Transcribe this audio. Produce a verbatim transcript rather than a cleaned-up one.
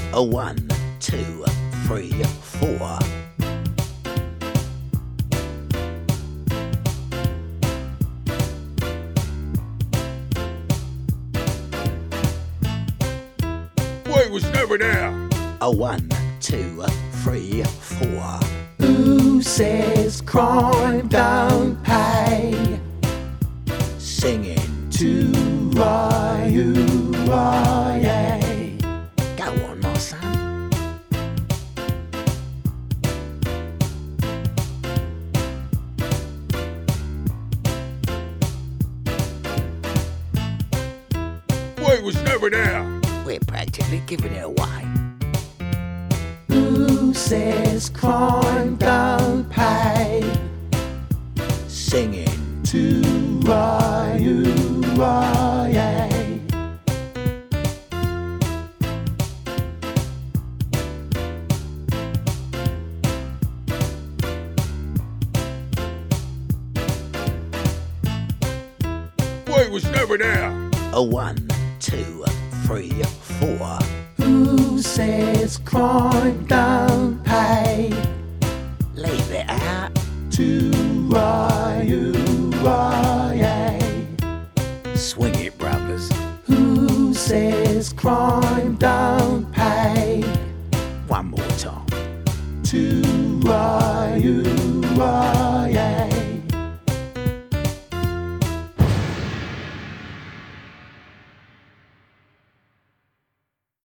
A one, two, three, four. Boy was never there. A one, two, three, four. Who says crime don't pay? Singing To Rye-oo-rye-ay. Go on, my son. Boy was never there. We're practically giving it away. Who says crime don't pay? Singing To Rye-oo-rye-ay. Boy was never there. a one, two, three, four. Who says crime don't pay? Leave it out. To Rye-oo-rye-ay. Swing it, brothers. Who says crime don't pay? One more time. To Rye-oo-rye-ay.